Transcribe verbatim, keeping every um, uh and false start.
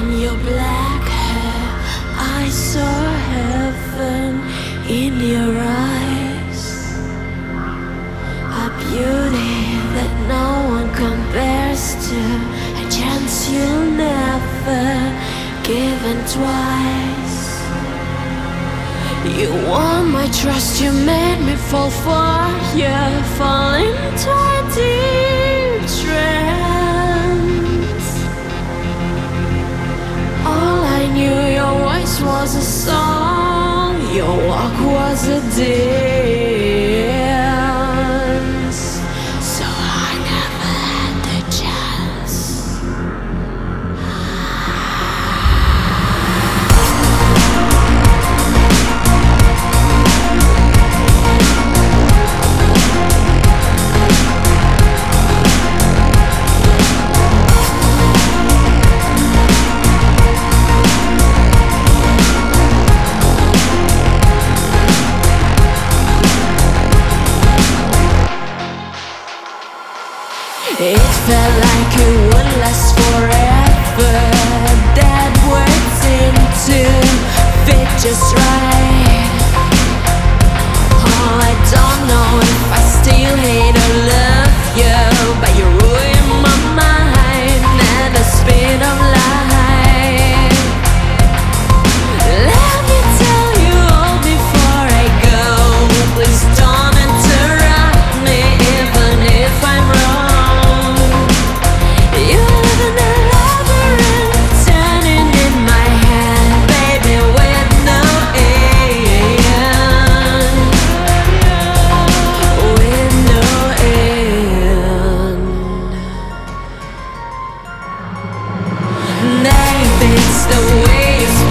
In your black hair, I saw heaven in your eyes. A beauty that no one compares to, a chance you'll never given twice. You won my trust, you made me fall for you, fall into a deep trance. All I knew, your voice was a song, your walk was a dance. So I never had the chance. It felt like it would last forever. That words seemed to fit just right. Oh, I don't know if I still hate or love you, but you ruined my mind at the speed of light. Let me tell you all before I go, please don't interrupt me even if I'm wrong. It's the way you